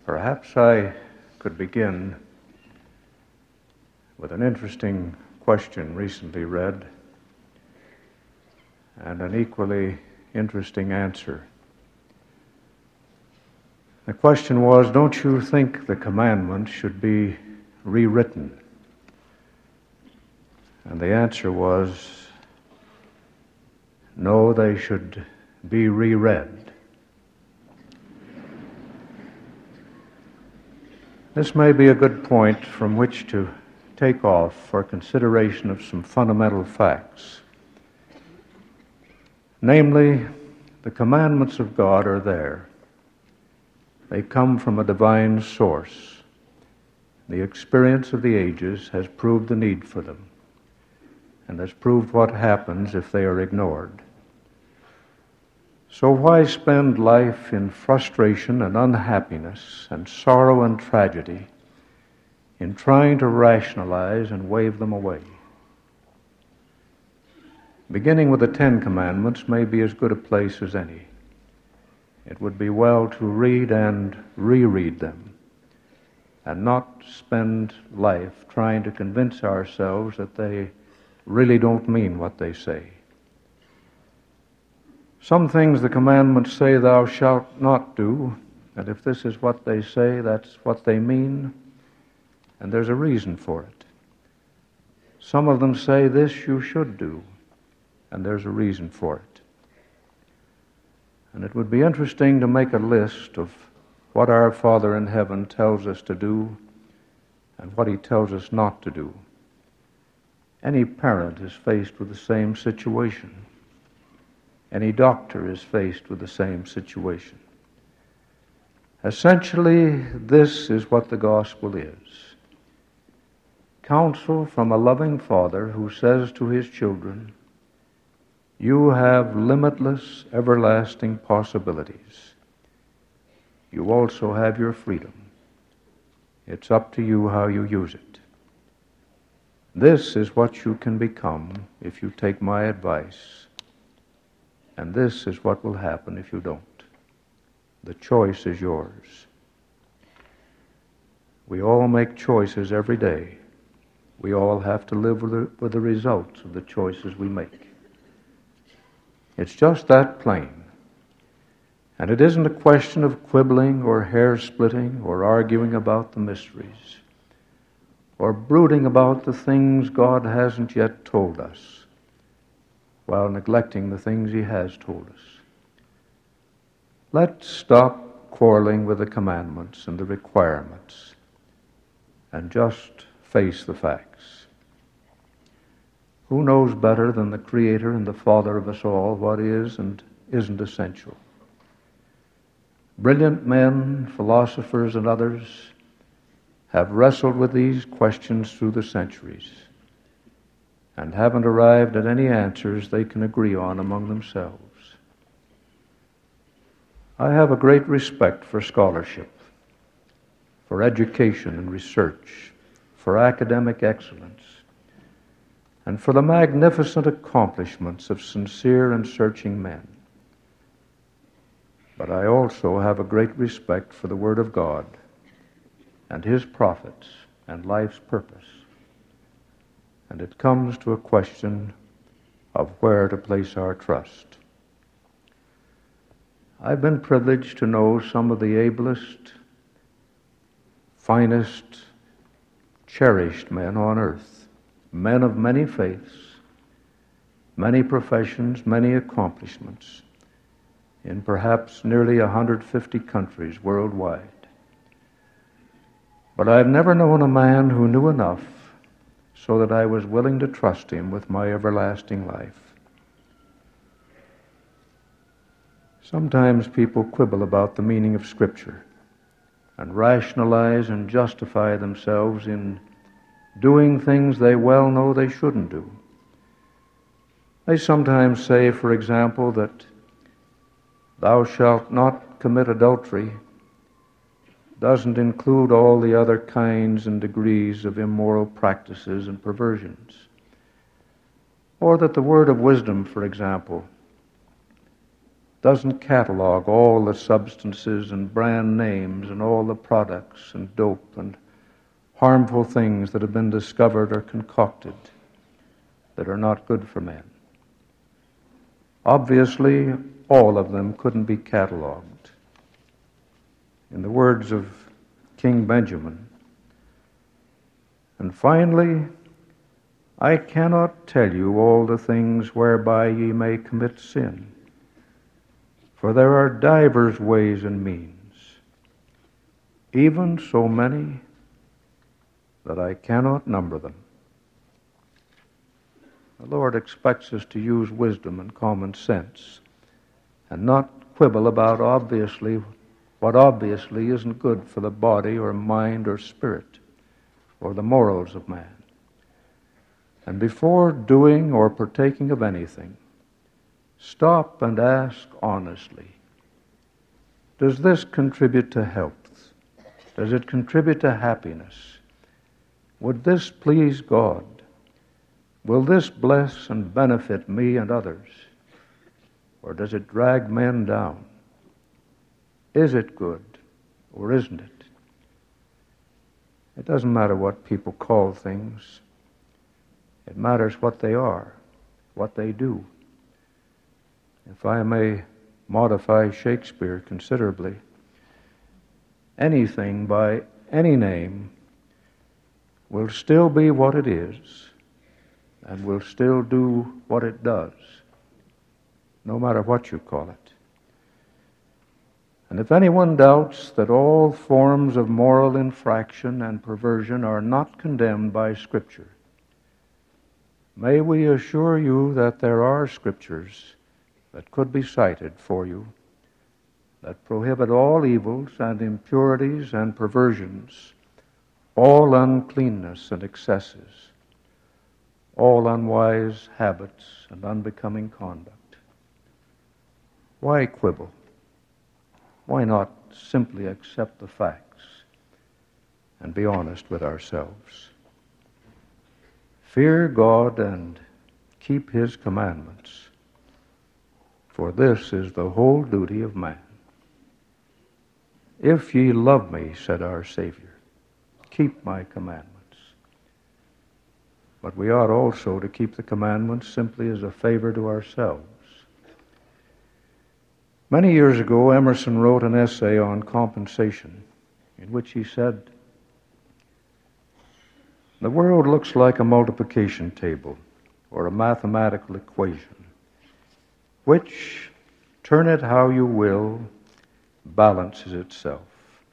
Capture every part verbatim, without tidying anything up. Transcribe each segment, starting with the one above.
Perhaps I could begin with an interesting question recently read and an equally interesting answer. The question was, don't you think the commandments should be rewritten? And the answer was, no, they should be reread. This may be a good point from which to take off for consideration of some fundamental facts. Namely, the commandments of God are there. They come from a divine source. The experience of the ages has proved the need for them, and has proved what happens if they are ignored. So why spend life in frustration and unhappiness and sorrow and tragedy in trying to rationalize and wave them away? Beginning with the Ten Commandments may be as good a place as any. It would be well to read and reread them and not spend life trying to convince ourselves that they really don't mean what they say. Some things the commandments say thou shalt not do, and if this is what they say, that's what they mean, and there's a reason for it. Some of them say this you should do, and there's a reason for it. And it would be interesting to make a list of what our Father in heaven tells us to do and what He tells us not to do. Any parent is faced with the same situation. Any doctor is faced with the same situation. Essentially, this is what the gospel is. Counsel from a loving Father who says to His children, you have limitless, everlasting possibilities. You also have your freedom. It's up to you how you use it. This is what you can become if you take my advice. And this is what will happen if you don't. The choice is yours. We all make choices every day. We all have to live with the, with the results of the choices we make. It's just that plain. And it isn't a question of quibbling or hair-splitting or arguing about the mysteries or brooding about the things God hasn't yet told us, while neglecting the things He has told us. Let's stop quarreling with the commandments and the requirements and just face the facts. Who knows better than the Creator and the Father of us all what is and isn't essential? Brilliant men, philosophers, and others have wrestled with these questions through the centuries and haven't arrived at any answers they can agree on among themselves. I have a great respect for scholarship, for education and research, for academic excellence, and for the magnificent accomplishments of sincere and searching men. But I also have a great respect for the Word of God and His prophets and life's purpose. And it comes to a question of where to place our trust. I've been privileged to know some of the ablest, finest, cherished men on earth, men of many faiths, many professions, many accomplishments, in perhaps nearly one hundred fifty countries worldwide. But I've never known a man who knew enough so that I was willing to trust him with my everlasting life. Sometimes people quibble about the meaning of Scripture and rationalize and justify themselves in doing things they well know they shouldn't do. They sometimes say, for example, that thou shalt not commit adultery doesn't include all the other kinds and degrees of immoral practices and perversions. Or that the word of wisdom, for example, doesn't catalog all the substances and brand names and all the products and dope and harmful things that have been discovered or concocted that are not good for men. Obviously, all of them couldn't be cataloged. In the words of King Benjamin, and finally, I cannot tell you all the things whereby ye may commit sin, for there are divers ways and means, even so many that I cannot number them. The Lord expects us to use wisdom and common sense and not quibble about obviously what obviously isn't good for the body or mind or spirit or the morals of man. And before doing or partaking of anything, stop and ask honestly, does this contribute to health? Does it contribute to happiness? Would this please God? Will this bless and benefit me and others? Or does it drag men down? Is it good or isn't it? It doesn't matter what people call things. It matters what they are, what they do. If I may modify Shakespeare considerably, anything by any name will still be what it is and will still do what it does, no matter what you call it. And if anyone doubts that all forms of moral infraction and perversion are not condemned by Scripture, may we assure you that there are Scriptures that could be cited for you that prohibit all evils and impurities and perversions, all uncleanness and excesses, all unwise habits and unbecoming conduct. Why quibble? Why not simply accept the facts and be honest with ourselves? Fear God and keep His commandments, for this is the whole duty of man. If ye love me, said our Savior, keep my commandments. But we ought also to keep the commandments simply as a favor to ourselves. Many years ago, Emerson wrote an essay on compensation in which he said, the world looks like a multiplication table or a mathematical equation, which, turn it how you will, balances itself.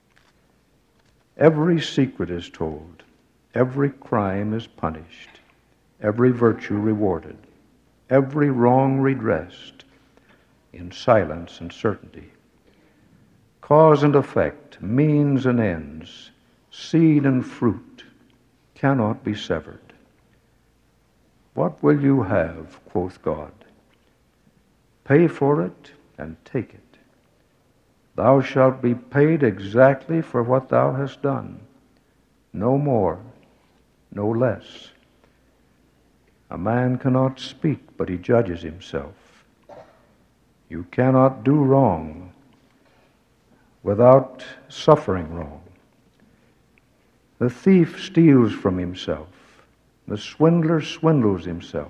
Every secret is told, every crime is punished, every virtue rewarded, every wrong redressed, in silence and certainty. Cause and effect, means and ends, seed and fruit cannot be severed. What will you have, quoth God? Pay for it and take it. Thou shalt be paid exactly for what thou hast done, no more, no less. A man cannot speak, but he judges himself. You cannot do wrong without suffering wrong. The thief steals from himself. The swindler swindles himself.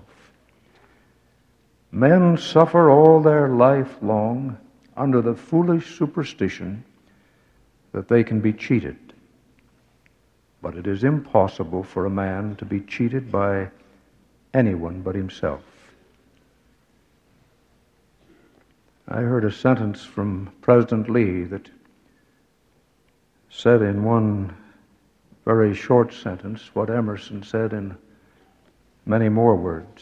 Men suffer all their life long under the foolish superstition that they can be cheated. But it is impossible for a man to be cheated by anyone but himself. I heard a sentence from President Lee that said in one very short sentence what Emerson said in many more words,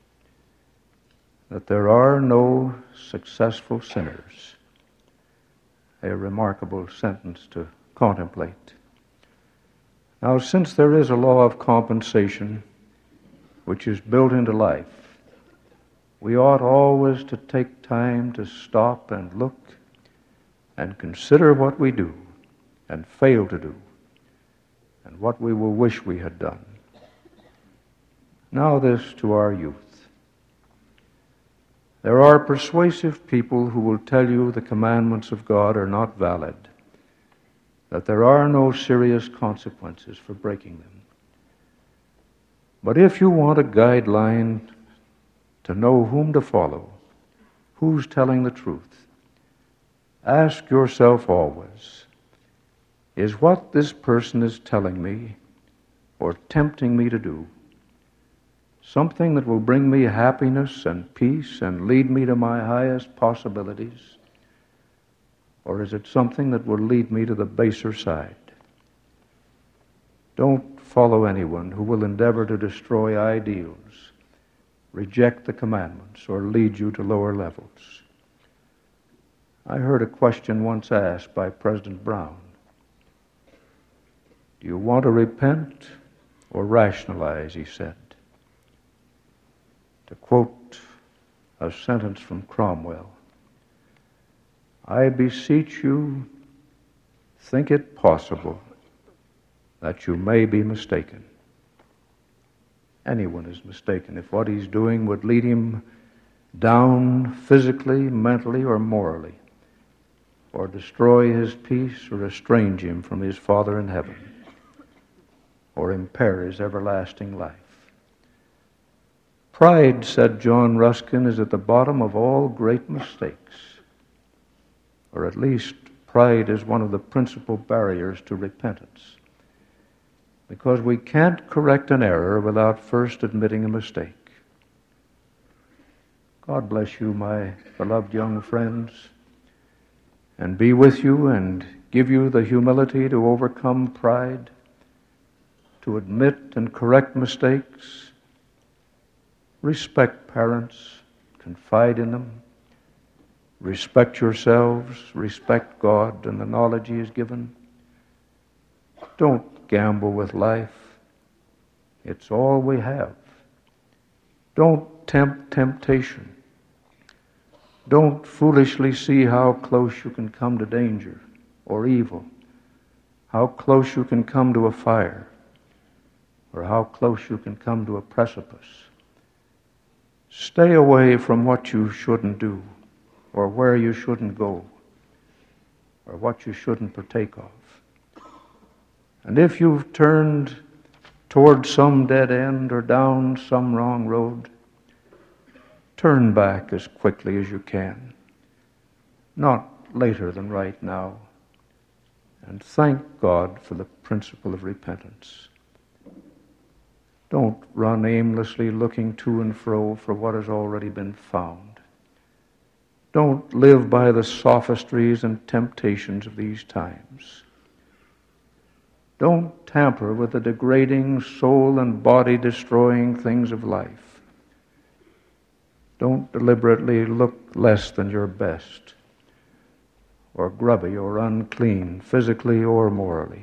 that there are no successful sinners. A remarkable sentence to contemplate. Now, since there is a law of compensation which is built into life, we ought always to take time to stop and look and consider what we do and fail to do and what we will wish we had done. Now this to our youth. There are persuasive people who will tell you the commandments of God are not valid, that there are no serious consequences for breaking them. But if you want a guideline to know whom to follow, who's telling the truth, ask yourself always, is what this person is telling me or tempting me to do something that will bring me happiness and peace and lead me to my highest possibilities? Or is it something that will lead me to the baser side? Don't follow anyone who will endeavor to destroy ideals, reject the commandments, or lead you to lower levels. I heard a question once asked by President Brown. Do you want to repent or rationalize, he said. To quote a sentence from Cromwell, I beseech you, think it possible that you may be mistaken. Anyone is mistaken if what he's doing would lead him down physically, mentally, or morally, or destroy his peace, or estrange him from his Father in heaven, or impair his everlasting life. Pride, said John Ruskin, is at the bottom of all great mistakes. Or at least, pride is one of the principal barriers to repentance. Because we can't correct an error without first admitting a mistake. God bless you, my beloved young friends, and be with you and give you the humility to overcome pride, to admit and correct mistakes. Respect parents, confide in them. Respect yourselves, respect God and the knowledge He has given. Don't gamble with life. It's all we have. Don't tempt temptation. Don't foolishly see how close you can come to danger or evil, how close you can come to a fire, or how close you can come to a precipice. Stay away from what you shouldn't do, or where you shouldn't go, or what you shouldn't partake of. And if you've turned toward some dead end or down some wrong road, turn back as quickly as you can, not later than right now, and thank God for the principle of repentance. Don't run aimlessly looking to and fro for what has already been found. Don't live by the sophistries and temptations of these times. Don't tamper with the degrading, soul and body destroying things of life. Don't deliberately look less than your best, or grubby or unclean, physically or morally.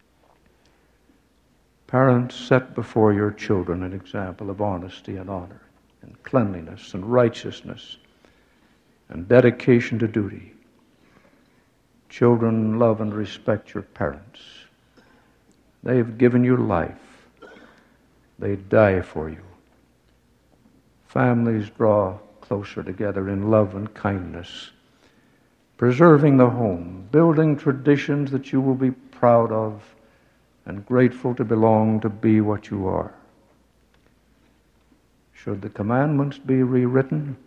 Parents, set before your children an example of honesty and honor, and cleanliness and righteousness, and dedication to duty. Children, love and respect your parents. They've given you life. They die for you. Families draw closer together in love and kindness, preserving the home, building traditions that you will be proud of, and grateful to belong to be what you are. Should the commandments be rewritten?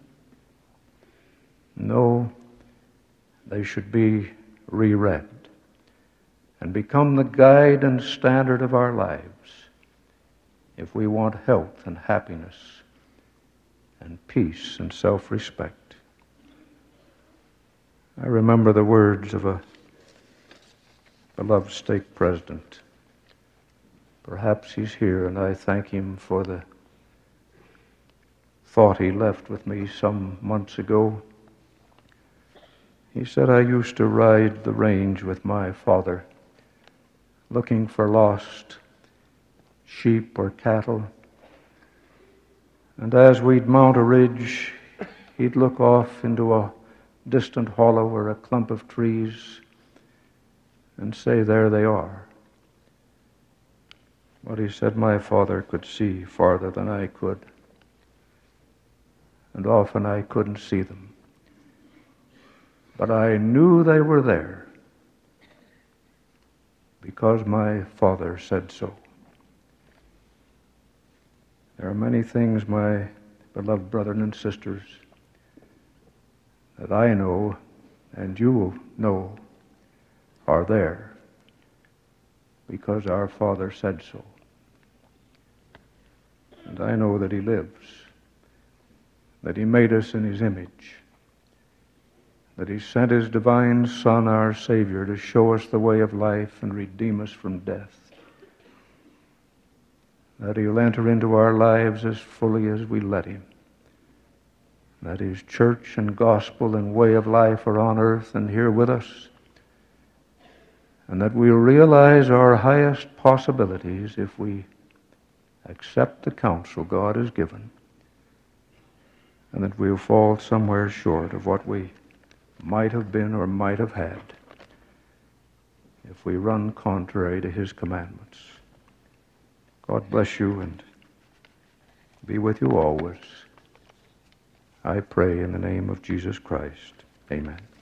No, they should be reread and become the guide and standard of our lives if we want health and happiness and peace and self-respect. I remember the words of a beloved stake president. Perhaps he's here, and I thank him for the thought he left with me some months ago. He said, I used to ride the range with my father, looking for lost sheep or cattle. And as we'd mount a ridge, he'd look off into a distant hollow or a clump of trees and say, there they are. But he said, my father could see farther than I could. and often I couldn't see them. But I knew they were there because my Father said so. There are many things, my beloved brethren and sisters, that I know and you will know are there because our Father said so. And I know that He lives, that He made us in His image, that He sent His divine Son, our Savior, to show us the way of life and redeem us from death, that He'll enter into our lives as fully as we let Him, that His church and gospel and way of life are on earth and here with us, and that we'll realize our highest possibilities if we accept the counsel God has given, and that we'll fall somewhere short of what we might have been or might have had if we run contrary to His commandments. God bless you and be with you always. I pray in the name of Jesus Christ. Amen.